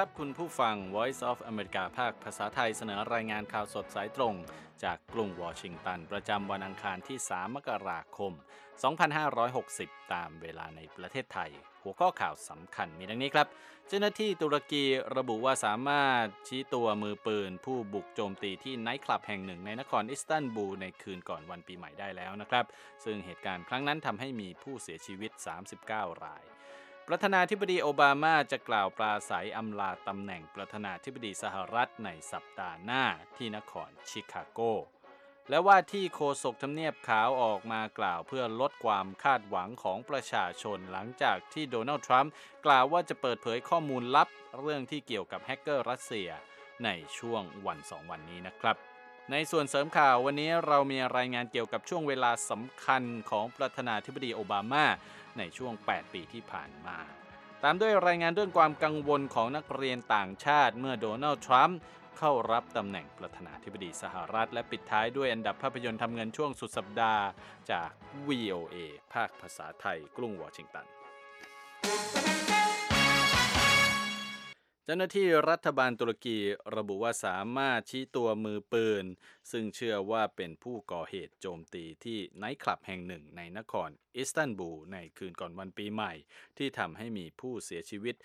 ครับคุณผู้ฟัง Voice of America ภาคภาษาไทยเสนอรายงานข่าวสดสายตรงจากกรุงวอชิงตันประจำวันอังคารที่3มกราคม2560ตามเวลาในประเทศไทยหัวข้อข่าวสำคัญมีดังนี้ครับเจ้าหน้าที่ตุรกีระบุว่าสามารถชี้ตัวมือปืนผู้บุกโจมตีที่ไนท์คลับแห่งหนึ่งในนครอิสตันบูลในคืนก่อนวันปีใหม่ได้แล้วนะครับซึ่งเหตุการณ์ครั้งนั้นทำให้มีผู้เสียชีวิต39 รายประธานาธิบดีโอบามาจะกล่าวปราศัยอำลาตำแหน่งประธานาธิบดีสหรัฐในสัปดาห์หน้าที่นครชิคาโกและว่าที่โฆษกทำเนียบขาวออกมากล่าวเพื่อลดความคาดหวังของประชาชนหลังจากที่โดนัลด์ทรัมป์กล่าวว่าจะเปิดเผยข้อมูลลับเรื่องที่เกี่ยวกับแฮกเกอร์รัสเซียในช่วงวัน2 วันนี้นะครับในส่วนเสริมข่าววันนี้เรามีรายงานเกี่ยวกับช่วงเวลาสำคัญของประธานาธิบดีโอบามาในช่วง8 ปีที่ผ่านมาตามด้วยรายงานเรื่องความกังวลของนักเรียนต่างชาติเมื่อโดนัลด์ทรัมป์เข้ารับตำแหน่งประธานาธิบดีสหรัฐและปิดท้ายด้วยอันดับภาพยนตร์ทำเงินช่วงสุดสัปดาห์จาก VOA ภาคภาษาไทยกรุงวอชิงตันเจ้าหน้าที่รัฐบาลตุรกีระบุว่าสามารถชี้ตัวมือปืนซึ่งเชื่อว่าเป็นผู้ก่อเหตุโจมตีที่ไนท์คลับแห่งหนึ่งในนครอิสตันบูลในคืนก่อนวันปีใหม่ที่ทำให้มีผู้เสียชีวิต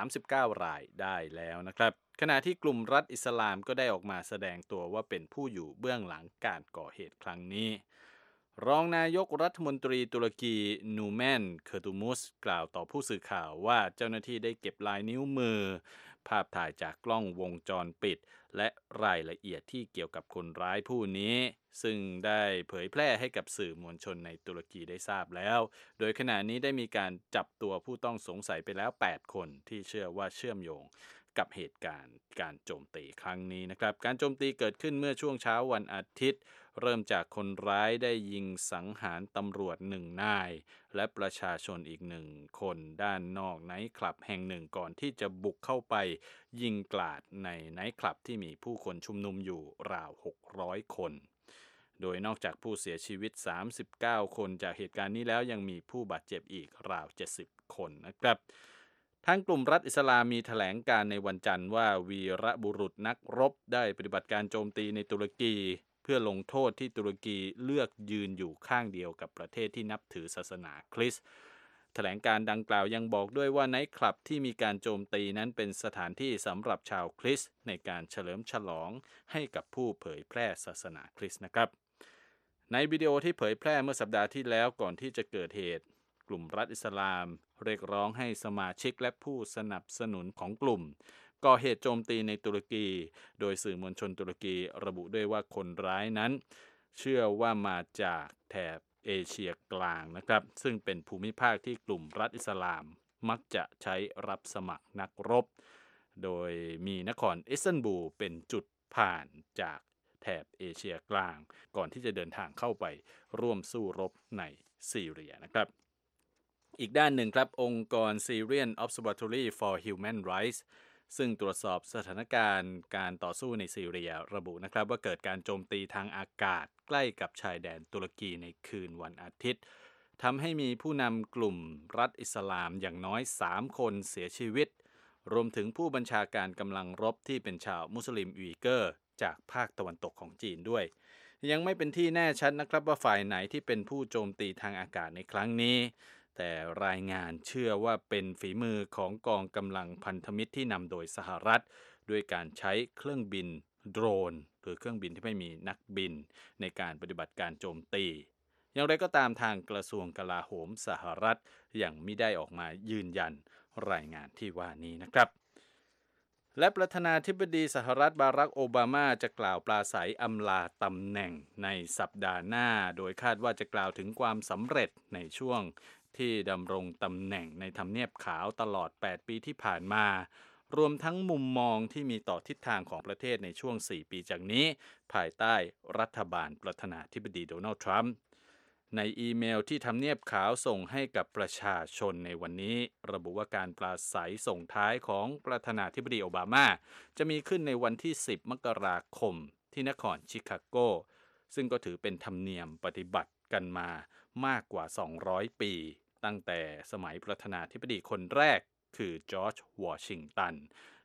39 รายได้แล้วนะครับขณะที่กลุ่มรัฐอิสลามก็ได้ออกมาแสดงตัวว่าเป็นผู้อยู่เบื้องหลังการก่อเหตุครั้งนี้รองนายกรัฐมนตรีตุรกีนูแมนเคอร์ตูมุสกล่าวต่อผู้สื่อข่าวว่าเจ้าหน้าที่ได้เก็บลายนิ้วมือภาพถ่ายจากกล้องวงจรปิดและรายละเอียดที่เกี่ยวกับคนร้ายผู้นี้ซึ่งได้เผยแพร่ให้กับสื่อมวลชนในตุรกีได้ทราบแล้วโดยขณะนี้ได้มีการจับตัวผู้ต้องสงสัยไปแล้ว8 คนที่เชื่อว่าเชื่อมโยงกับเหตุการณ์การโจมตีครั้งนี้นะครับการโจมตีเกิดขึ้นเมื่อช่วงเช้าวันอาทิตย์เริ่มจากคนร้ายได้ยิงสังหารตำรวจ1 นายและประชาชนอีก1 คนด้านนอกไนท์คลับแห่งหนึ่งก่อนที่จะบุกเข้าไปยิงกราดในไนท์คลับที่มีผู้คนชุมนุมอยู่ราว600 คนโดยนอกจากผู้เสียชีวิต39 คนจากเหตุการณ์นี้แล้วยังมีผู้บาดเจ็บอีกราว70 คนนะครับทางกลุ่มรัฐอิสลามมีแถลงการในวันจันทร์ว่าวีรบุรุษนักรบได้ปฏิบัติการโจมตีในตุรกีเพื่อลงโทษที่ตุรกีเลือกยืนอยู่ข้างเดียวกับประเทศที่นับถือศาสนาคริสต์แถลงการดังกล่าวยังบอกด้วยว่าไนท์คลับที่มีการโจมตีนั้นเป็นสถานที่สำหรับชาวคริสต์ในการเฉลิมฉลองให้กับผู้เผยแพร่ศาสนาคริสต์นะครับในวิดีโอที่เผยแพร่เมื่อสัปดาห์ที่แล้วก่อนที่จะเกิดเหตุกลุ่มรัฐอิสลามเรียกร้องให้สมาชิกและผู้สนับสนุนของกลุ่มก่อเหตุโจมตีในตุรกีโดยสื่อมวลชนตุรกีระบุด้วยว่าคนร้ายนั้นเชื่อว่ามาจากแถบเอเชียกลางนะครับซึ่งเป็นภูมิภาคที่กลุ่มรัฐอิสลามมักจะใช้รับสมัครนักรบโดยมีนครอิสตันบูลเป็นจุดผ่านจากแถบเอเชียกลางก่อนที่จะเดินทางเข้าไปร่วมสู้รบในซีเรียนะครับอีกด้านหนึ่งครับองค์กร Syrian Observatory for Human Rights ซึ่งตรวจสอบสถานการณ์การต่อสู้ในซีเรียระบุนะครับว่าเกิดการโจมตีทางอากาศใกล้กับชายแดนตุรกีในคืนวันอาทิตย์ทำให้มีผู้นำกลุ่มรัฐอิสลามอย่างน้อย3 คนเสียชีวิตรวมถึงผู้บัญชาการกำลังรบที่เป็นชาวมุสลิมอุยเกอร์จากภาคตะวันตกของจีนด้วยยังไม่เป็นที่แน่ชัดนะครับว่าฝ่ายไหนที่เป็นผู้โจมตีทางอากาศในครั้งนี้แต่รายงานเชื่อว่าเป็นฝีมือของกองกำลังพันธมิตรที่นำโดยสหรัฐด้วยการใช้เครื่องบินโดรนหรือเครื่องบินที่ไม่มีนักบินในการปฏิบัติการโจมตีอย่างไรก็ตามทางกระทรวงกลาโหมสหรัฐยังไม่ได้ออกมายืนยันรายงานที่ว่านี้นะครับและประธานาธิบดีสหรัฐบารักโอบามาจะกล่าวปราศัยอำลาตำแหน่งในสัปดาห์หน้าโดยคาดว่าจะกล่าวถึงความสำเร็จในช่วงที่ดำรงตำแหน่งในทำเนียบขาวตลอด8 ปีที่ผ่านมารวมทั้งมุมมองที่มีต่อทิศทางของประเทศในช่วง4 ปีจากนี้ภายใต้รัฐบาลประธานาธิบดีโดนัลด์ทรัมป์ในอีเมลที่ทำเนียบขาวส่งให้กับประชาชนในวันนี้ระบุว่าการปราศัยส่งท้ายของประธานาธิบดีโอบามาจะมีขึ้นในวันที่10 มกราคมที่นครชิคาโกซึ่งก็ถือเป็นธรรมเนียมปฏิบัติกันมามากกว่า200 ปีตั้งแต่สมัยประธานาธิบดีคนแรกคือจอร์จวอชิงตัน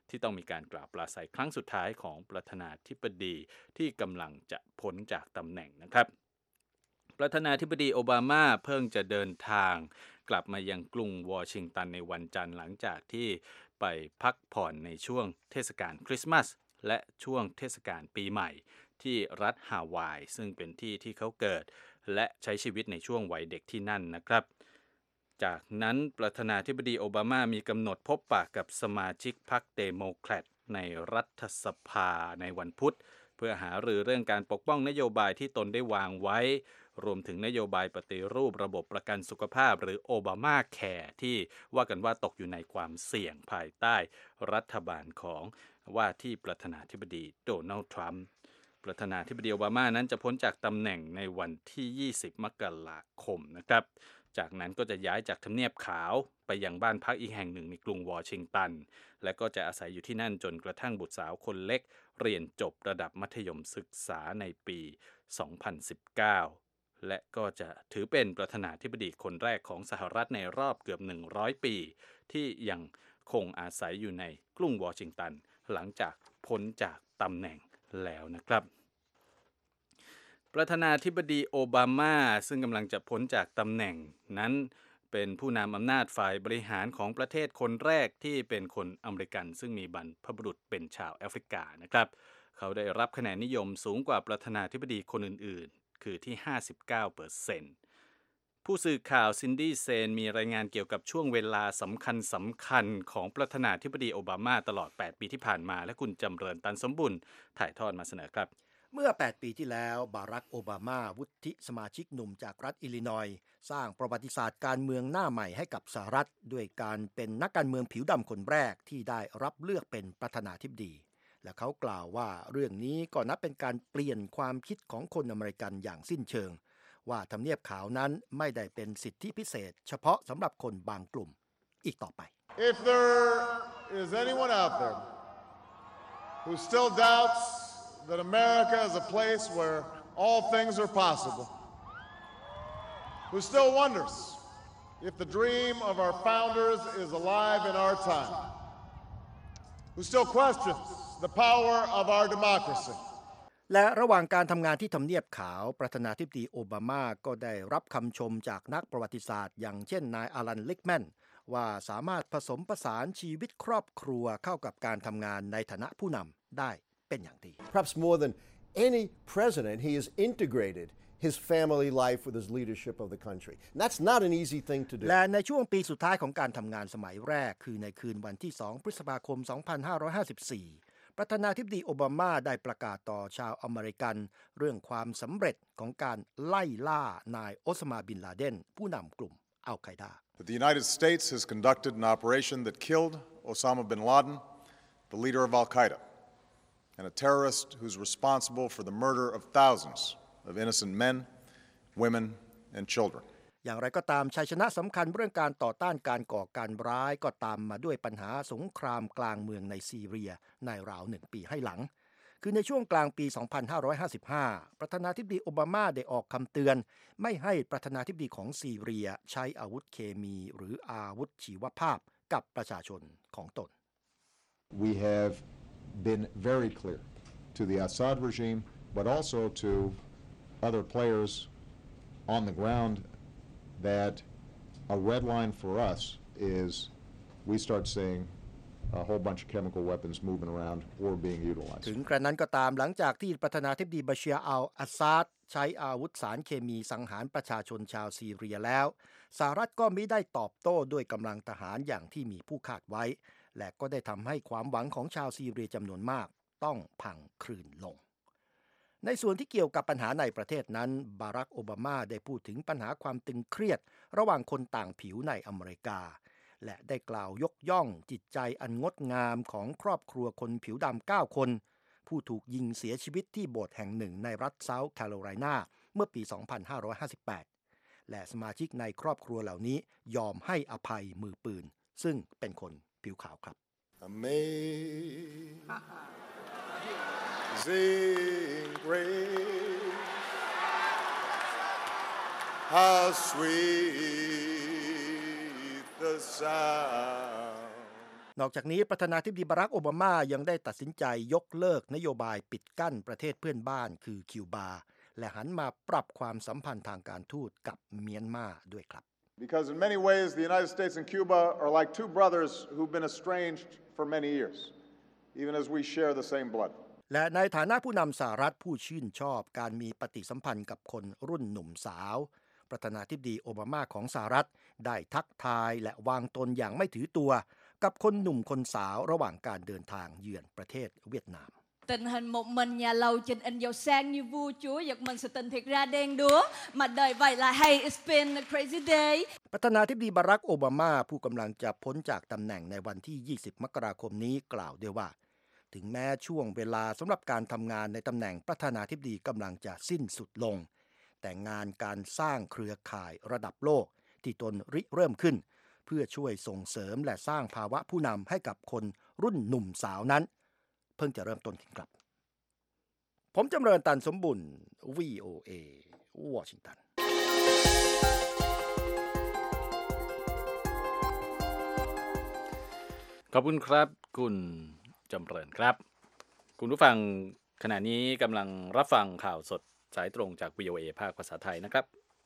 ที่ต้องมีการกล่าวปราศัยครั้งสุดท้ายของประธานาธิบดีที่กำลังจะพ้นจากตำแหน่งนะครับประธานาธิบดีโอบามาเพิ่งจะเดินทางกลับมายังกรุงวอชิงตันในวันจันทร์หลังจากที่ไปพักผ่อนในช่วงเทศกาลคริสต์มาสและช่วงเทศกาลปีใหม่ที่รัฐฮาวายซึ่งเป็นที่ที่เขาเกิดและใช้ชีวิตในช่วงวัยเด็กที่นั่นนะครับจากนั้นประธานาธิบดีโอบามามีกำหนดพบปะกับสมาชิกพรรคเดโมแครตในรัฐสภาในวันพุธเพื่อหารือเรื่องการปกป้องนโยบายที่ตนได้วางไว้รวมถึงนโยบายปฏิรูประบบประกันสุขภาพหรือโอบามาแคร์ที่ว่ากันว่าตกอยู่ในความเสี่ยงภายใต้รัฐบาลของว่าที่ประธานาธิบดีโดนัลด์ทรัมป์ประธานาธิบดีโอบามานั้นจะพ้นจากตำแหน่งในวันที่20มกราคมนะครับจากนั้นก็จะย้ายจากทำเนียบขาวไปยังบ้านพักอีกแห่งหนึ่งในกรุงวอชิงตันและก็จะอาศัยอยู่ที่นั่นจนกระทั่งบุตรสาวคนเล็กเรียนจบระดับมัธยมศึกษาในปี 2019 และก็จะถือเป็นประธานาธิบดีคนแรกของสหรัฐในรอบเกือบ100ปีที่ยังคงอาศัยอยู่ในกรุงวอชิงตันหลังจากพ้นจากตำแหน่งแล้วนะครับประธานาธิบดีโอบามาซึ่งกำลังจะพ้นจากตำแหน่งนั้นเป็นผู้นำอำนาจฝ่ายบริหารของประเทศคนแรกที่เป็นคนอเมริกันซึ่งมีบรรพบุรุษเป็นชาวแอฟริกานะครับเขาได้รับคะแนนนิยมสูงกว่าประธานาธิบดีคนอื่นๆคือที่ 59%ผู้สื่อข่าวซินดี้เซนมีรายงานเกี่ยวกับช่วงเวลาสำคัญของประธานาธิบดีโอบามาตลอด8ปีที่ผ่านมาและคุณจำเริญตันสมบุญถ่ายทอดมาเสนอครับเมื่อ8ปีที่แล้วบารักโอบามาวุฒิสมาชิกหนุ่มจากรัฐอิลลินอยส์สร้างประวัติศาสตร์การเมืองหน้าใหม่ให้กับสหรัฐด้วยการเป็นนักการเมืองผิวดำคนแรกที่ได้รับเลือกเป็นประธานาธิบดีและเขากล่าวว่าเรื่องนี้ก็นับเป็นการเปลี่ยนความคิดของคนอเมริกันอย่างสิ้นเชิงว่าทำเนียบขาวนั้นไม่ได้เป็นสิทธิพิเศษเฉพาะสำหรับคนบางกลุ่มอีกต่อไป If there is anyone out there who still doubts that America is a place where all things are possible, who still wonders if the dream of our founders is alive in our time, who still questions the power of our democracy. และระหว่างการทำงานที่ทำเนียบขาวประธานาธิบดีโอบามาก็ได้รับคำชมจากนักประวัติศาสตร์อย่างเช่นนายอารัน ลิกแมนว่าสามารถผสมผสานชีวิตครอบครัวเข้ากับการทำงานในฐานะผู้นำได้เป็นอย่างดี Perhaps more than any president, he has integrated his family life with his leadership of the country. And that's not an easy thing to do. และในช่วงปีสุดท้ายของการทำงานสมัยแรกคือในคืนวันที่2พฤษภาคม2554ประธานาธิบดีโอบามาได้ประกาศต่อชาวอเมริกันเรื่องความสำเร็จของการไล่ล่านายโอซามาบินลาเดนผู้นำกลุ่มอัลไกดา The United States has conducted an operation that killed Osama bin Laden, the leader of Al-Qaeda, and a terrorist who's responsible for the murder of thousands of innocent men, women, and children. อย่างไรก็ตามชัยชนะสำคัญเรื่องการต่อต้านการก่อการร้ายก็ตามมาด้วยปัญหาสงครามกลางเมืองในซีเรียในราว1ปีให้หลังคือในช่วงกลางปี 2555 ประธานาธิบดีโอบามาได้ออกคำเตือนไม่ให้ประธานาธิบดีของซีเรียใช้อาวุธเคมีหรืออาวุธชีวภาพกับประชาชนของตน We have been very clear to the Assad regime, but also to other players on the ground that a red line for us is we start seeing a whole bunch of chemical weapons moving around or being utilized. ถึงกระนั้นก็ตามหลังจากที่ประธานาธิบดีบาชาร์อัลอาซาดใช้อาวุธสารเคมีสังหารประชาชนชาวซีเรียแล้วสหรัฐก็มิได้ตอบโต้ด้วยกำลังทหารอย่างที่มีผู้คาดไว้และก็ได้ทำให้ความหวังของชาวซีเรียจำนวนมากต้องพังคลืนลงในส่วนที่เกี่ยวกับปัญหาในประเทศนั้นบารักโอบามาได้พูดถึงปัญหาความตึงเครียดระหว่างคนต่างผิวในอเมริกาและได้กล่าวยกย่องจิตใจอันงดงามของครอบครัวคนผิวดำ9 คนผู้ถูกยิงเสียชีวิตที่โบสถ์แห่งหนึ่งในรัฐเซาท์แคโรไลนาเมื่อปี 2558 และสมาชิกในครอบครัวเหล่านี้ยอมให้อภัยมือปืนซึ่งเป็นคนผิวขาวครับ Amazing grace, how sweet the sound นอกจากนี้ประธานาธิบดีบารักโอบามายังได้ตัดสินใจยกเลิกนโยบายปิดกั้นประเทศเพื่อนบ้านคือคิวบาและหันมาปรับความสัมพันธ์ทางการทูตกับเมียนมาด้วยครับ Because in many ways, the United States and Cuba are like two brothers who've been estranged for many years, even as we share the same blood. และในฐานะผู้นำสหรัฐผู้ชื่นชอบการมีปฏิสัมพันธ์กับคนรุ่นหนุ่มสาวประธานาธิบดีโอบามาของสหรัฐได้ทักทายและวางตนอย่างไม่ถือตัวกับคนหนุ่มคนสาวระหว่างการเดินทางเยือนประเทศเวียดนาม Tình hình một mình nhà lầu trình in giàu sang như vua chúa giật mình sự tình thiệt ra đen đúa mà đời vậy là hey it's been a crazy day ประธานาธิบดีบารักโอบามาผู้กำลังจะพ้นจากตำแหน่งในวันที่20มกราคมนี้กล่าวด้วยว่าถึงแม้ช่วงเวลาสำหรับการทำงานในตำแหน่งประธานาธิบดีกำลังจะสิ้นสุดลงแต่งานการสร้างเครือข่ายระดับโลกที่ตนริเริ่มขึ้นเพื่อช่วยส่งเสริมและสร้างภาวะผู้นำให้กับคนรุ่นหนุ่มสาวนั้นเพิ่งจะเริ่มต้นขึ้นครับผมจำเริญตันสมบุญ VOA วอชิงตันขอบคุณครับคุณจำเริญครับคุณผู้ฟังขณะนี้กำลังรับฟังข่าวสดสายตรงจาก VOA ภาคภาษาไทยนะครับ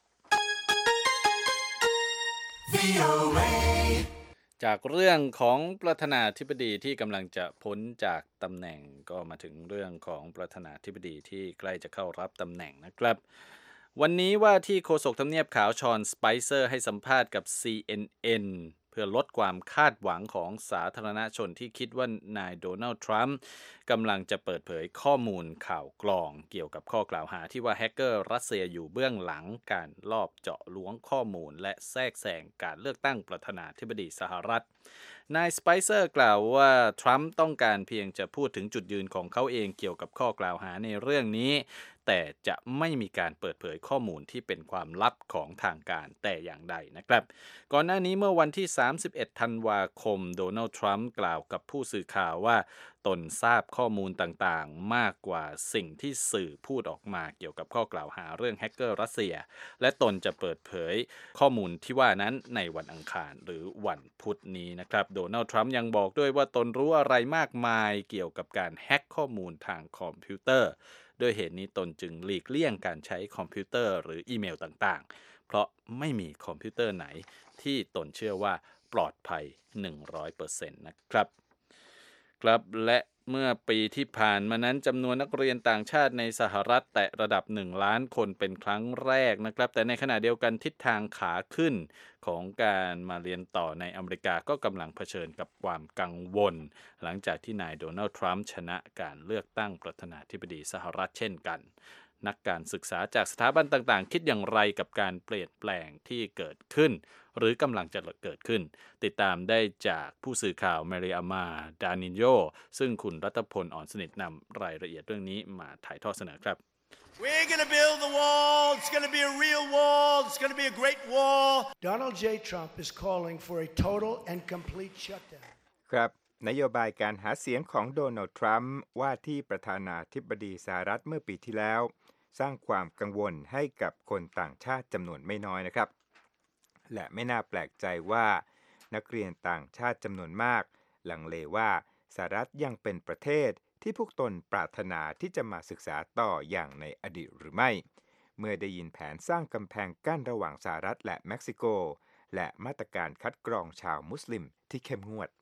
VOA จากเรื่องของประธานาธิบดีที่กำลังจะพ้นจากตำแหน่งก็มาถึงเรื่องของประธานาธิบดีที่ใกล้จะเข้ารับตำแหน่งนะครับวันนี้ว่าที่โฆษกทำเนียบขาวชอนสไปเซอร์ให้สัมภาษณ์กับ CNN เพื่อลดความคาดหวังของสาธารณชนที่คิดว่านายโดนัลด์ทรัมป์กำลังจะเปิดเผยข้อมูลข่าวกรองเกี่ยวกับข้อกล่าวหาที่ว่าแฮกเกอร์รัสเซียอยู่เบื้องหลังการลอบเจาะล้วงข้อมูลและแทรกแซงการเลือกตั้งประธานาธิบดีสหรัฐนายสไปเซอร์กล่าวว่าทรัมป์ต้องการเพียงจะพูดถึงจุดยืนของเขาเองเกี่ยวกับข้อกล่าวหาในเรื่องนี้แต่จะไม่มีการเปิดเผยข้อมูลที่เป็นความลับของทางการแต่อย่างใดนะครับก่อนหน้านี้เมื่อวันที่31ธันวาคมโดนัลด์ทรัมป์กล่าวกับผู้สื่อข่าวว่าตนทราบข้อมูลต่างๆมากกว่าสิ่งที่สื่อพูดออกมาเกี่ยวกับข้อกล่าวหาเรื่องแฮกเกอร์รัสเซียและตนจะเปิดเผยข้อมูลที่ว่านั้นในวันอังคารหรือวันพุธนี้นะครับโดนัลด์ทรัมป์ยังบอกด้วยว่าตนรู้อะไรมากมายเกี่ยวกับการแฮกข้อมูลทางคอมพิวเตอร์ด้วยเหตุนี้ตนจึงหลีกเลี่ยงการใช้คอมพิวเตอร์หรืออีเมลต่างๆเพราะไม่มีคอมพิวเตอร์ไหนที่ตนเชื่อว่าปลอดภัย 100% นะครับครับและเมื่อปีที่ผ่านมานั้นจำนวนนักเรียนต่างชาติในสหรัฐแตะระดับ1ล้านคนเป็นครั้งแรกนะครับแต่ในขณะเดียวกันทิศทางขาขึ้นของการมาเรียนต่อในอเมริกาก็กำลังเผชิญกับความกังวลหลังจากที่นายโดนัลด์ทรัมป์ชนะการเลือกตั้งประธานาธิบดีสหรัฐเช่นกันนักการศึกษาจากสถาบันต่างๆคิดอย่างไรกับการเปลี่ยนแปลงที่เกิดขึ้นหรือกำลังจะเกิดขึ้นติดตามได้จากผู้สื่อข่าวเมริอามาดานิโยซึ่งคุณรัตพลอ่อนสนิทนำรายละเอียดเรื่องนี้มาถ่ายทอดเสนอครับ We're going to build the wall. It's going to be a real wall. It's going to be a great wall. Donald J. Trump is calling for a total and complete shutdown. ครับนโยบายการหาเสียงของโดนัลด์ทรัมป์ว่าที่ประธานาธิบดีสหรัฐเมื่อปีที่แล้วสร้างความกังวลให้กับคนต่างชาติจำนวนไม่น้อยนะครับและไม่น่าแปลกใจว่านักเรียนต่างชาติจำนวนมากลังเลว่าสหรัฐยังเป็นประเทศที่พวกตนปรารถนาที่จะมาศึกษาต่ออย่างในอดีตหรือไม่เมื่อได้ยินแผนสร้างกำแพงกั้นระหว่างสหรัฐและเม็กซิโกและมาตรการคัดกรองชาวมุสลิมที่เข้มงวด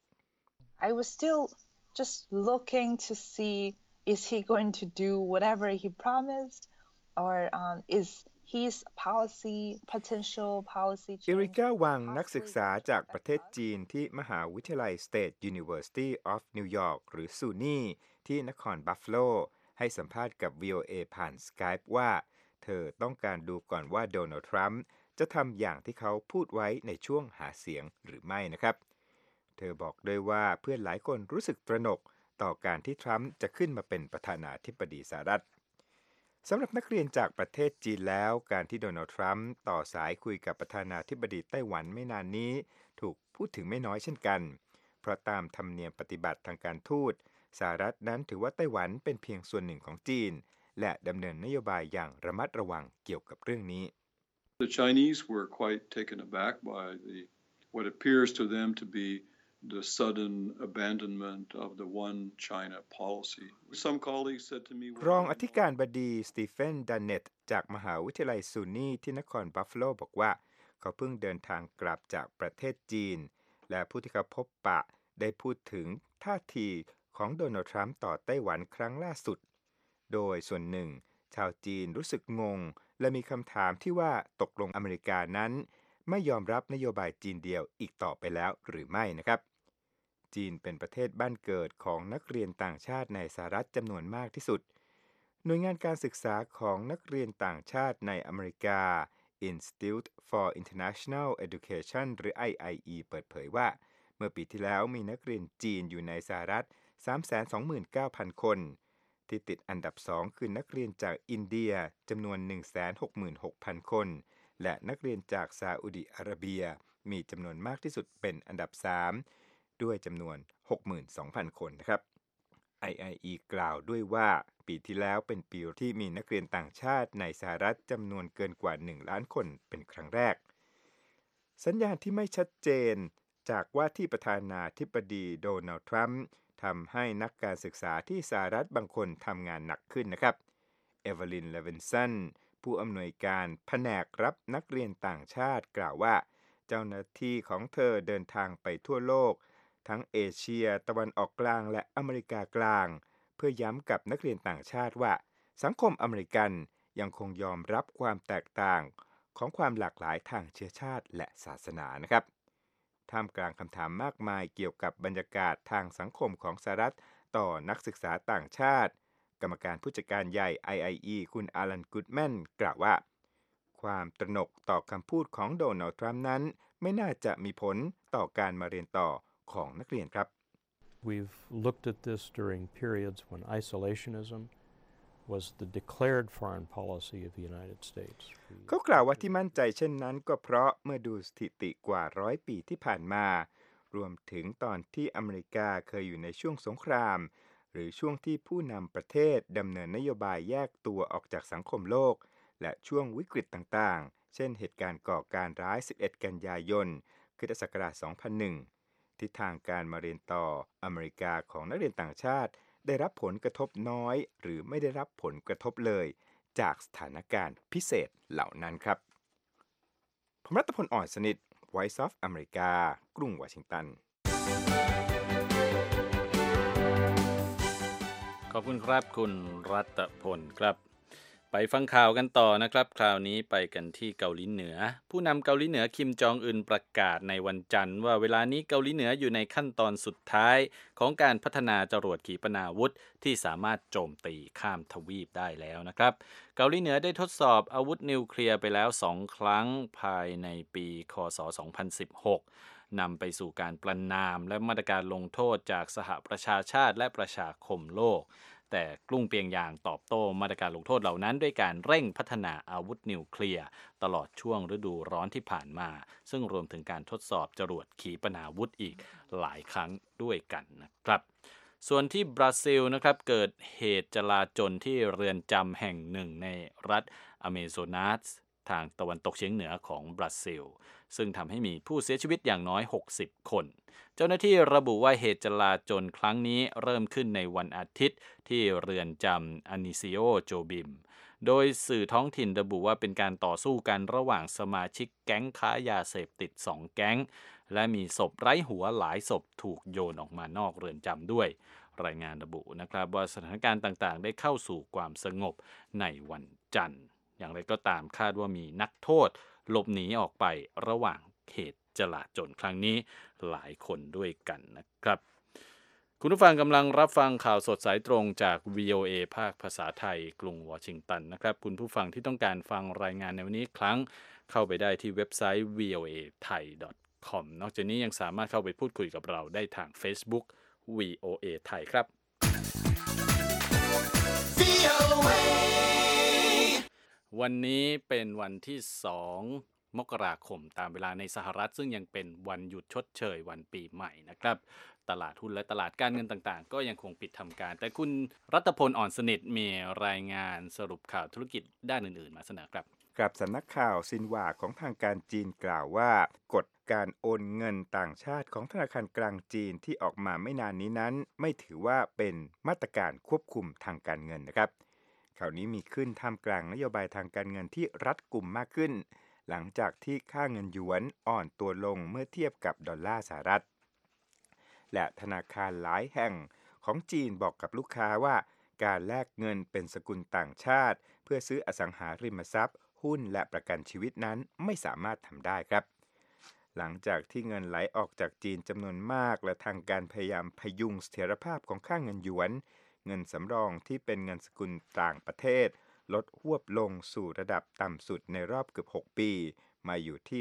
I was still just looking to see is he going to do whatever he promised or is his policy potential policy change เอริกาวังนักศึกษาจากประเทศจีนที่มหาวิทยาลัย State University of New York หรือ SUNY ที่นครบัฟฟาโลให้สัมภาษณ์กับ VOA ผ่าน Skype ว่าเธอต้องการดูก่อนว่าโดนัลด์ทรัมป์จะทำอย่างที่เขาพูดไว้ในช่วงหาเสียงหรือไม่นะครับเธอบอกด้วยว่าเพื่อนหลายคนรู้สึกตระหนกต่อการที่ทรัมป์จะขึ้นมาเป็นประธานาธิบดีสหรัฐสำหรับนักเรียนจากประเทศจีนแล้วการที่โดนัลด์ทรัมป์ต่อสายคุยกับประธานาธิบดีไต้หวันไม่นานนี้ถูกพูดถึงไม่น้อยเช่นกันเพราะตามธรรมเนียมปฏิบัติทางการทูตสหรัฐนั้นถือว่าไต้หวันเป็นเพียงส่วนหนึ่งของจีนและดำเนินนโยบายอย่างระมัดระวังเกี่ยวกับเรื่องนี้ The Chinese were quite taken aback by what appears to them to be the sudden abandonment of the one China policy. Some colleagues said to me รองอธิการบดีสตีเฟนดันเนตจากมหาวิทยาลัยซูนีที่นครบัฟฟาโลบอกว่าเขาเพิ่งเดินทางกลับจากประเทศจีนและผู้ที่เขาพบปะได้พูดถึงท่าทีของโดนัลด์ทรัมป์ต่อไต้หวันครั้งล่าสุดโดยส่วนหนึ่งชาวจีนรู้สึกงงและมีคำถามที่ว่าตกลงอเมริกานั้นไม่ยอมรับนโยบายจีนเดียวอีกต่อไปแล้วหรือไม่นะครับจีนเป็นประเทศบ้านเกิดของนักเรียนต่างชาติในสหรัฐจำนวนมากที่สุดหน่วยงานการศึกษาของนักเรียนต่างชาติในอเมริกา Institute for International Education หรือ IIE เปิดเผยว่าเมื่อปีที่แล้วมีนักเรียนจีนอยู่ในสหรัฐ 329,000 คนที่ติดอันดับ2คือนักเรียนจากอินเดียจำนวน 166,000 คนและนักเรียนจากซาอุดิอาระเบียมีจำนวนมากที่สุดเป็นอันดับ3ด้วยจำนวน 62,000 คนนะครับ IIE กล่าวด้วยว่าปีที่แล้วเป็นปีที่มีนักเรียนต่างชาติในสหรัฐจำนวนเกินกว่า1ล้านคนเป็นครั้งแรกสัญญาณที่ไม่ชัดเจนจากว่าที่ประธานาธิบดีโดนัลด์ทรัมป์ทำให้นักการศึกษาที่สหรัฐบางคนทำงานหนักขึ้นนะครับเอเวลิน เลวินสันผู้อำนวยการแผนกรับนักเรียนต่างชาติกล่าวว่าเจ้าหน้าที่ของเธอเดินทางไปทั่วโลกทั้งเอเชียตะวันออกกลางและอเมริกากลางเพื่อย้ำกับนักเรียนต่างชาติว่าสังคมอเมริกันยังคงยอมรับความแตกต่างของความหลากหลายทางเชื้อชาติและศาสนานะครับท่ามกลางคำถามมากมายเกี่ยวกับบรรยากาศทางสังคมของสหรัฐต่อนักศึกษาต่างชาติกรรมการผู้จัดการใหญ่ IIE คุณอาลัน กูดแมนกล่าวว่าความตระหนกต่อคำพูดของโดนัลด์ทรัมป์นั้นไม่น่าจะมีผลต่อการมาเรียนต่อของนักเรียนครับ We've looked at this during periods when isolationism was the declared foreign policy of the United States. เขากล่าวว่าที่มั่นใจเช่นนั้นก็เพราะเมื่อดูสถิติกว่า100 ปีที่ผ่านมารวมถึงตอนที่อเมริกาเคยอยู่ในช่วงสงครามหรือช่วงที่ผู้นำประเทศดำเนินนโยบายแยกตัวออกจากสังคมโลกและช่วงวิกฤตต่างๆเช่นเหตุการณ์ก่อการร้าย11 กันยายนค.ศ. 2001ทิศทางการมาเรียนต่ออเมริกาของนักเรียนต่างชาติได้รับผลกระทบน้อยหรือไม่ได้รับผลกระทบเลยจากสถานการณ์พิเศษเหล่านั้นครับผมรัตพล อ่อนสนิท Voice of America กรุงวอชิงตันขอบคุณครับคุณรัตพลครับไปฟังข่าวกันต่อนะครับคราวนี้ไปกันที่เกาหลีเหนือผู้นำเกาหลีเหนือคิมจองอึนประกาศในวันจันทร์ว่าเวลานี้เกาหลีเหนืออยู่ในขั้นตอนสุดท้ายของการพัฒนาจรวดขีปนาวุธที่สามารถโจมตีข้ามทวีปได้แล้วนะครับเกาหลีเหนือได้ทดสอบอาวุธนิวเคลียร์ไปแล้ว2 ครั้งภายในปีค.ศ. 2016นำไปสู่การประณามและมาตรการลงโทษจากสหประชาชาติและประชาคมโลกแต่กรุงเปียงยางตอบโต้มาตรการลงโทษเหล่านั้นด้วยการเร่งพัฒนาอาวุธนิวเคลียร์ตลอดช่วงฤดูร้อนที่ผ่านมาซึ่งรวมถึงการทดสอบจรวดขีปนาวุธอีกหลายครั้งด้วยกันนะครับส่วนที่บราซิลนะครับเกิดเหตุจลาจลที่เรือนจำแห่งหนึ่งในรัฐอเมโซนัสทางตะวันตกเฉียงเหนือของบราซิลซึ่งทำให้มีผู้เสียชีวิตอย่างน้อย60 คนเจ้าหน้าที่ระบุว่าเหตุจลาจลครั้งนี้เริ่มขึ้นในวันอาทิตย์ที่เรือนจำอานิซิโอโจบิมโดยสื่อท้องถิ่นระบุว่าเป็นการต่อสู้กันระหว่างสมาชิกแก๊งค้ายาเสพติด2 แก๊งและมีศพไร้หัวหลายศพถูกโยนออกมานอกเรือนจำด้วยรายงานระบุนะครับว่าสถานการณ์ต่างๆได้เข้าสู่ความสงบในวันจันทร์อย่างไรก็ตามคาดว่ามีนักโทษหลบหนีออกไประหว่างเหตุจลาจลครั้งนี้หลายคนด้วยกันนะครับคุณผู้ฟังกำลังรับฟังข่าวสดสายตรงจาก VOA ภาคภาษาไทยกรุงวอชิงตันนะครับคุณผู้ฟังที่ต้องการฟังรายงานในวันนี้ครั้งเข้าไปได้ที่เว็บไซต์ voathai.com นอกจากนี้ยังสามารถเข้าไปพูดคุยกับเราได้ทาง Facebook VOA ไทยครับ วันนี้เป็นวันที่2 มกราคมตามเวลาในสหรัฐซึ่งยังเป็นวันหยุดชดเชยวันปีใหม่นะครับตลาดหุ้นและตลาดการเงินต่างๆก็ยังคงปิดทำการแต่คุณรัตพล อ่อนสนิทมีรายงานสรุปข่าวธุรกิจด้านอื่นๆมาเสนอครับกับสำนักข่าวซินหวาของทางการจีนกล่าวว่ากฎการโอนเงินต่างชาติของธนาคารกลางจีนที่ออกมาไม่นานนี้นั้นไม่ถือว่าเป็นมาตรการควบคุมทางการเงินนะครับข่าวนี้มีขึ้นท่ามกลางนโยบายทางการเงินที่รัดกุมมากขึ้นหลังจากที่ค่าเงินหยวนอ่อนตัวลงเมื่อเทียบกับดอลลาร์สหรัฐและธนาคารหลายแห่งของจีนบอกกับลูกค้าว่าการแลกเงินเป็นสกุลต่างชาติเพื่อซื้ออสังหาริมทรัพย์หุ้นและประกันชีวิตนั้นไม่สามารถทำได้ครับหลังจากที่เงินไหลออกจากจีนจำนวนมากและทางการพยายามพยุงเสถียรภาพของค่าเงินหยวนเงินสำรองที่เป็นเงินสกุลต่างประเทศลดหวบลงสู่ระดับต่ำสุดในรอบเกือบ6ปีมาอยู่ที่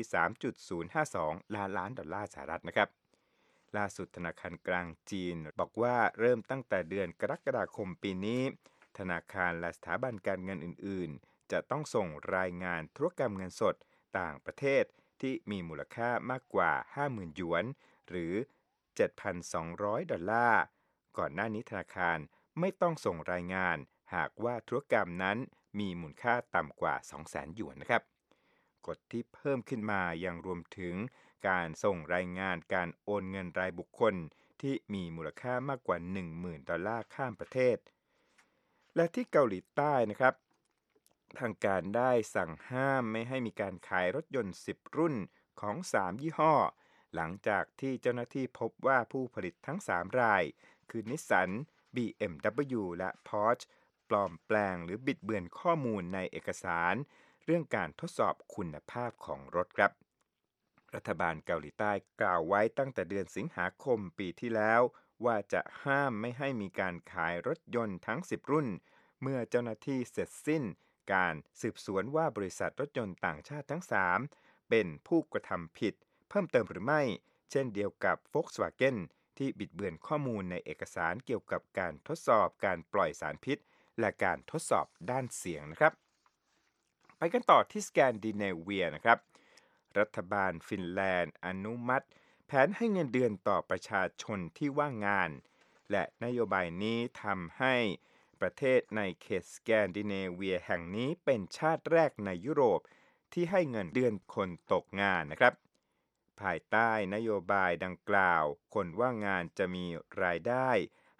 3.052 ล้านดอลลาร์สหรัฐนะครับล่าสุดธนาคารกลางจีนบอกว่าเริ่มตั้งแต่เดือนกรกฎาคมปีนี้ธนาคารและสถาบันการเงินอื่นๆจะต้องส่งรายงานธุรกรรมเงินสดต่างประเทศที่มีมูลค่ามากกว่า 50,000 หยวนหรือ 7,200 ดอลลาร์ก่อนหน้านี้ธนาคารไม่ต้องส่งรายงานหากว่าธุรกรรมนั้นมีมูลค่าต่ำกว่า 200,000 หยวนนะครับกฎที่เพิ่มขึ้นมายังรวมถึงการส่งรายงานการโอนเงินรายบุคคลที่มีมูลค่ามากกว่า 10,000 ดอลลาร์ข้ามประเทศและที่เกาหลีใต้นะครับทางการได้สั่งห้ามไม่ให้มีการขายรถยนต์10รุ่นของ3ยี่ห้อหลังจากที่เจ้าหน้าที่พบว่าผู้ผลิตทั้ง3รายคือนิสสัน BMW และ Porsche ปลอมแปลงหรือบิดเบือนข้อมูลในเอกสารเรื่องการทดสอบคุณภาพของรถครับรัฐบาลเกาหลีใต้กล่าวไว้ตั้งแต่เดือนสิงหาคมปีที่แล้วว่าจะห้ามไม่ให้มีการขายรถยนต์ทั้ง10รุ่นเมื่อเจ้าหน้าที่เสร็จสิ้นการสืบสวนว่าบริษัทรถยนต์ต่างชาติทั้ง3เป็นผู้กระทำผิดเพิ่มเติมหรือไม่เช่นเดียวกับ Volkswagen ที่บิดเบือนข้อมูลในเอกสารเกี่ยวกับการทดสอบการปล่อยสารพิษและการทดสอบด้านเสียงนะครับไปกันต่อที่สแกนดิเนเวียนะครับรัฐบาลฟินแลนด์อนุมัติแผนให้เงินเดือนต่อประชาชนที่ว่างงานและนโยบายนี้ทำให้ประเทศในเขตสแกนดิเนเวียแห่งนี้เป็นชาติแรกในยุโรปที่ให้เงินเดือนคนตกงานนะครับภายใต้นโยบายดังกล่าวคนว่างงานจะมีรายได้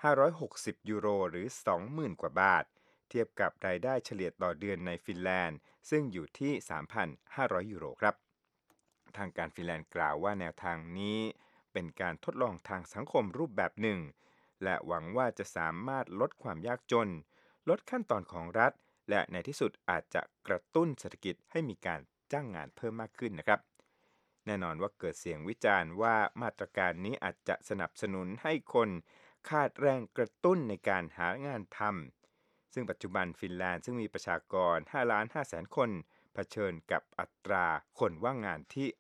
560ยูโรหรือ 20,000 กว่าบาทเทียบกับรายได้เฉลี่ยต่อเดือนในฟินแลนด์ซึ่งอยู่ที่ 3,500 ยูโรครับทางการฟินแลนด์กล่าวว่าแนวทางนี้เป็นการทดลองทางสังคมรูปแบบหนึ่งและหวังว่าจะสามารถลดความยากจนลดขั้นตอนของรัฐและในที่สุดอาจจะกระตุ้นเศรษฐกิจให้มีการจ้างงานเพิ่มมากขึ้นนะครับแน่นอนว่าเกิดเสียงวิจารณ์ว่ามาตรการนี้อาจจะสนับสนุนให้คนขาดแรงกระตุ้นในการหางานทำซึ่งปัจจุบันฟินแลนด์ซึ่งมีประชากร 5,500,000 คนเผชิญกับอัตราคนว่างงานที่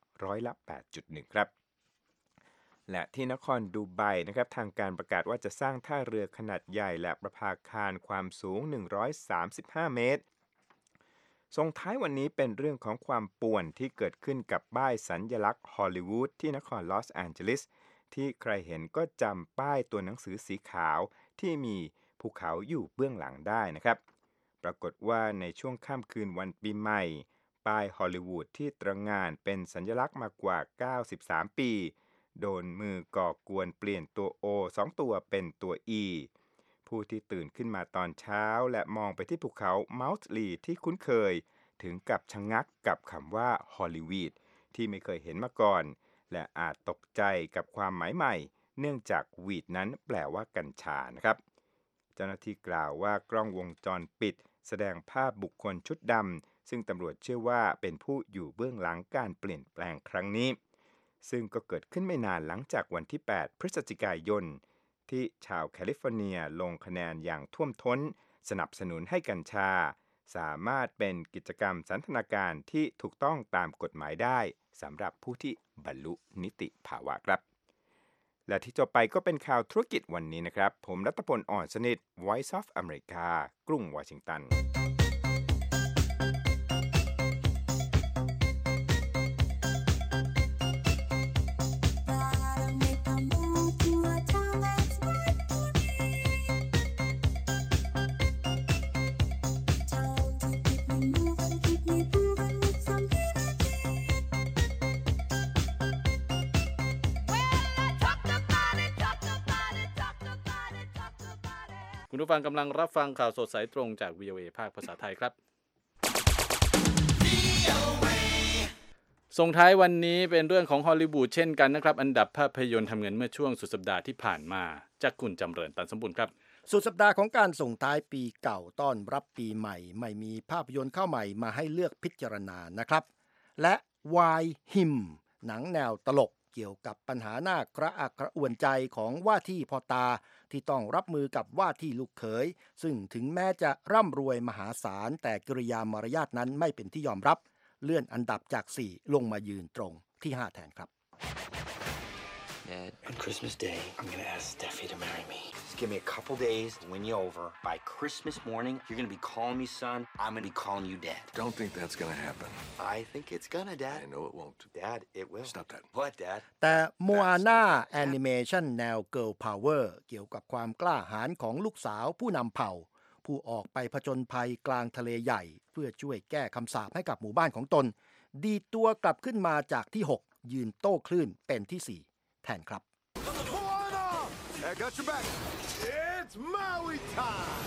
8.1% ครับและที่นครดูไบนะครับทางการประกาศว่าจะสร้างท่าเรือขนาดใหญ่และประภาคารความสูง135เมตรส่งท้ายวันนี้เป็นเรื่องของความป่วนที่เกิดขึ้นกับป้ายสัญลักษณ์ฮอลลีวูดที่นครลอสแอนเจลิสที่ใครเห็นก็จำป้ายตัวหนังสือสีขาวที่มีภูเขาอยู่เบื้องหลังได้นะครับปรากฏว่าในช่วงค่ำคืนวันปีใหม่ป้ายฮอลลีวูดที่ตระหง่านเป็นสัญลักษณ์มากว่า93ปีโดนมือก่อกวนเปลี่ยนตัว O 2 ตัวเป็นตัว E ผู้ที่ตื่นขึ้นมาตอนเช้าและมองไปที่ภูเขาเมาส์ลีที่คุ้นเคยถึงกับชะงักกับคำว่าฮอลลีวูดที่ไม่เคยเห็นมาก่อนและอาจตกใจกับความหมายใหม่เนื่องจากวีดนั้นแปลว่ากัญชานะครับเจ้าหน้าที่กล่าวว่ากล้องวงจรปิดแสดงภาพบุคคลชุดดำซึ่งตำรวจเชื่อว่าเป็นผู้อยู่เบื้องหลังการเปลี่ยนแปลงครั้งนี้ซึ่งก็เกิดขึ้นไม่นานหลังจากวันที่8พฤศจิกายนที่ชาวแคลิฟอร์เนียลงคะแนนอย่างท่วมท้นสนับสนุนให้กัญชาสามารถเป็นกิจกรรมสันทนาการที่ถูกต้องตามกฎหมายได้สำหรับผู้ที่บรรลุนิติภาวะครับและที่จบไปก็เป็นข่าวธุรกิจวันนี้นะครับผมรัตพล อ่อนสนิท Voice of America กรุงวอชิงตันคุณผู้ฟังกำลังรับฟังข่าวสดสายตรงจาก VOA ภาคภาษาไทยครับส่งท้ายวันนี้เป็นเรื่องของฮอลลีวูดเช่นกันนะครับอันดับภาพยนตร์ทำเงินเมื่อช่วงสุดสัปดาห์ที่ผ่านมาจากคุณจำเริญตันสมบูรณ์ครับสุดสัปดาห์ของการส่งท้ายปีเก่าต้อนรับปีใหม่ไม่มีภาพยนตร์เข้าใหม่มาให้เลือกพิจารณานะครับและวายฮิมหนังแนวตลกเกี่ยวกับปัญหาหน้ากระอักกระอ่วนใจของว่าที่พ่อตาที่ต้องรับมือกับว่าที่ลูกเขยซึ่งถึงแม้จะร่ำรวยมหาศาลแต่กิริยามารยาทนั้นไม่เป็นที่ยอมรับเลื่อนอันดับจาก4ลงมายืนตรงที่5แทนครับ Dad, on Christmas Day, I'm gonna ask Steffi to marry me. Just give me a couple days to win you over. By Christmas morning, you're gonna be calling me son. I'm gonna be calling you Dad. Don't think that's gonna happen. I think it's gonna, Dad. I know it won't. Dad, it will. Stop that. What, Dad? แต่โมอาน่าแอนิเมชันแนว Girl Power เกี่ยวกับความกล้าหาญของลูกสาวผู้นำเผ่าผู้ออกไปผจญภัยกลางทะเลใหญ่เพื่อช่วยแก้คำสาปให้กับหมู่บ้านของตนดีตัวกลับขึ้นมาจากที่6ยืนโต้คลื่นเป็นที่4แทนครับ I got your back. It's Maui time.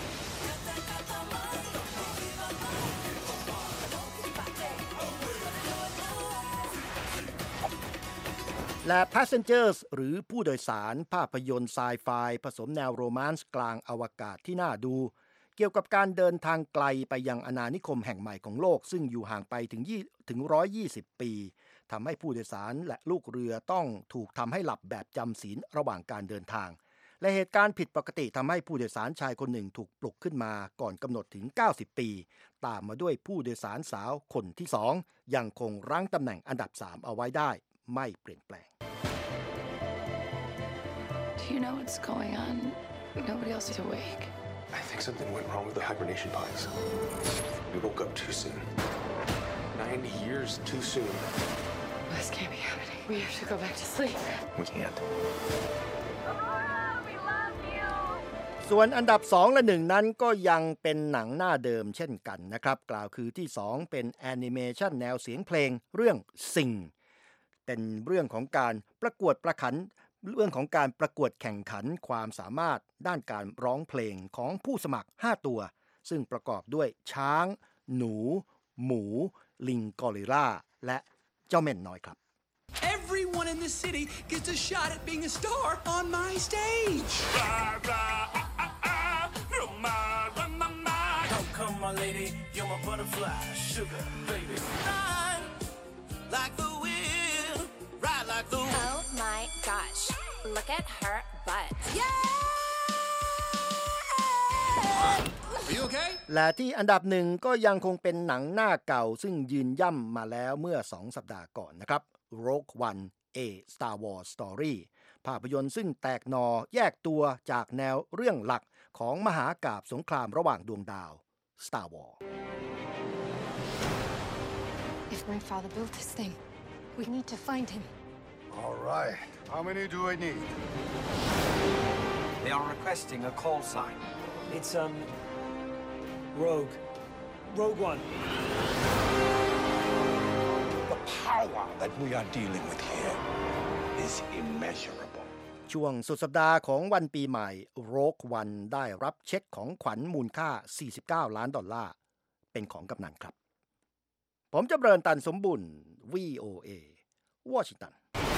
และ Passengers หรือผู้โดยสารภาพยนตร์ไซไฟผสมแนวโรแมนต์กลางอวกาศที่น่าดูเกี่ยวกับการเดินทางไกลไปยังอาณานิคมแห่งใหม่ของโลกซึ่งอยู่ห่างไปถึง120 ปีทำให้ผู้โดยสารและลูกเรือต้องถูกทำให้หลับแบบจำศีลระหว่างการเดินทางและเหตุการณ์ผิดปกติทำให้ผู้โดยสารชายคนหนึ่งถูกปลุกขึ้นมาก่อนกำหนดถึง90 ปีตามมาด้วยผู้โดยสารสาวคนที่2ยังคงรั้งตำแหน่งอันดับ3เอาไว้ได้ไม่เปลี่ยนแปลง Do you know what's going on? Nobody else is awake. I think something went wrong with the hibernation pods. We woke up too soon. 9 years too soon. This can't be happening. We have to go back to sleep. We can't. ส่วนอันดับ2และ1นั้นก็ยังเป็นหนังหน้าเดิมเช่นกันนะครับกล่าวคือที่2เป็นแอนิเมชันแนวเสียงเพลงเรื่อง Sing เป็นเรื่องของการประกวดแข่งขันความสามารถด้านการร้องเพลงของผู้สมัคร5ตัวซึ่งประกอบด้วยช้างหนูหมูลิงกอริลลาและเจ้าเม่นน้อยครับ Everyone in the city gets a shot at being a star on my stage. Come my lady, you're my butterfly, sugar baby. Ride like the wind, ride like the wind. Oh my gosh, look at her butt. Are you okay? และที่อันดับหนึ่งก็ยังคงเป็นหนังหน้าเก่าซึ่งยืนย่ำมาแล้วเมื่อ2 สัปดาห์ก่อนนะครับ Rogue One A Star Wars Story ภาพยนตร์ซึ่งแตกหน่อแยกตัวจากแนวเรื่องหลักของมหากาพย์สงครามระหว่างดวงดาว Star Wars. If my father built this thing, we need to find him. All right. How many do I need? They are requesting a call sign. It's Rogue One. The power that we are dealing with here is immeasurable. ช่วงสุดสัปดาห์ของวันปีใหม่ Rogue One ได้รับเช็คของขวัญมูลค่า$49 ล้านเป็นของกำนันครับผมจำเริญตันสมบุญ VOA วอชิงตัน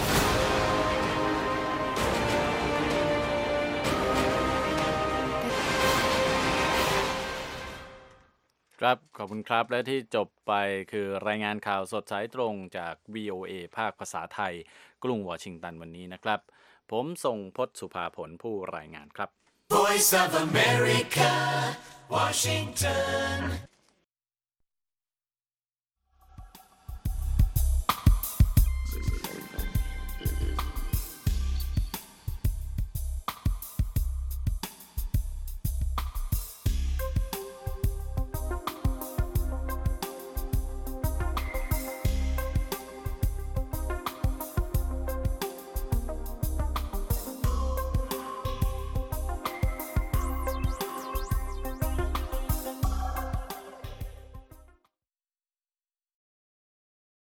ครับขอบคุณครับและที่จบไปคือรายงานข่าวสดสายตรงจาก VOA ภาคภาษาไทยกรุงวอชิงตันวันนี้นะครับผมทรงพจน์สุภาผลผู้รายงานครับ Voice of America, Washington